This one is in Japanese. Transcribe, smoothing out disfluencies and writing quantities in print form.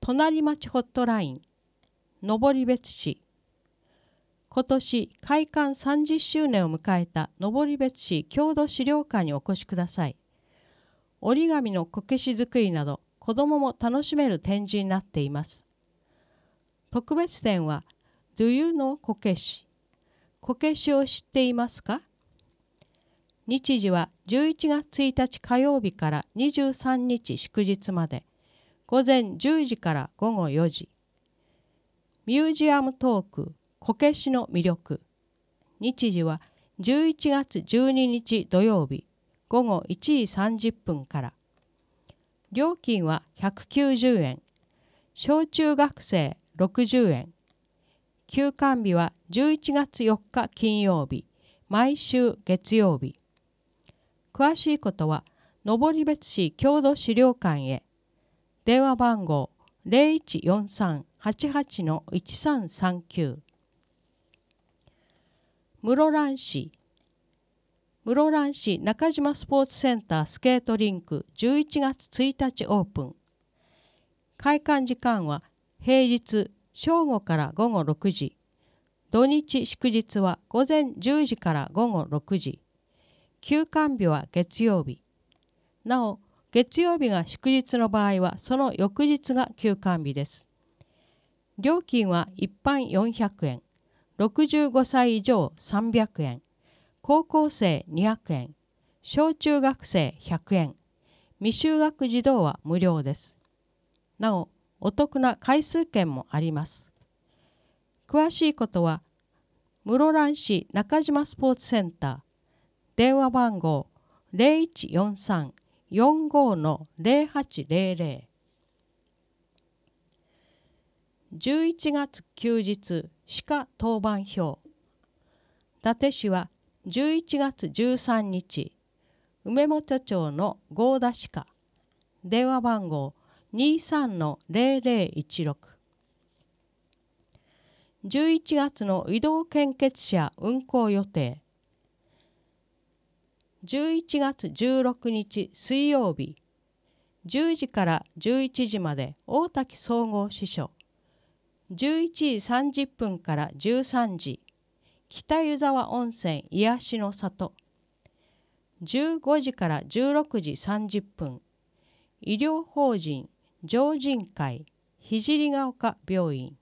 隣町ホットライン、登別市。今年開館30周年を迎えた登別市郷土資料館にお越しください。折り紙のこけし作りなど子どもも楽しめる展示になっています。特別展は Do you know こけし？こけしを知っていますか？日時は11月1日火曜日から23日祝日まで、午前10時から午後4時。ミュージアムトークこけしの魅力。日時は11月12日土曜日午後1時30分から。料金は190円。小中学生60円。休館日は11月4日金曜日、毎週月曜日。詳しいことは登別市郷土資料館へ。電話番号0143-88-1339。室蘭市中島スポーツセンタースケートリンク11月1日オープン。開館時間は平日正午から午後6時、土日祝日は午前10時から午後6時、休館日は月曜日。なお、月曜日が祝日の場合はその翌日が休館日です。料金は一般400円、65歳以上300円、高校生200円、小中学生100円、未就学児童は無料です。なお、お得な回数券もあります。詳しいことは、室蘭市中島スポーツセンター、電話番号0143-45-0800。11月休日鹿当番表。伊達市は11月13日、梅本町の合田鹿。電話番号23-0016。11月の移動献血車運行予定。11月16日水曜日、10時から11時まで大滝総合支所。11時30分から13時、北湯沢温泉癒しの里。15時から16時30分、医療法人常人会聖ヶ丘病院。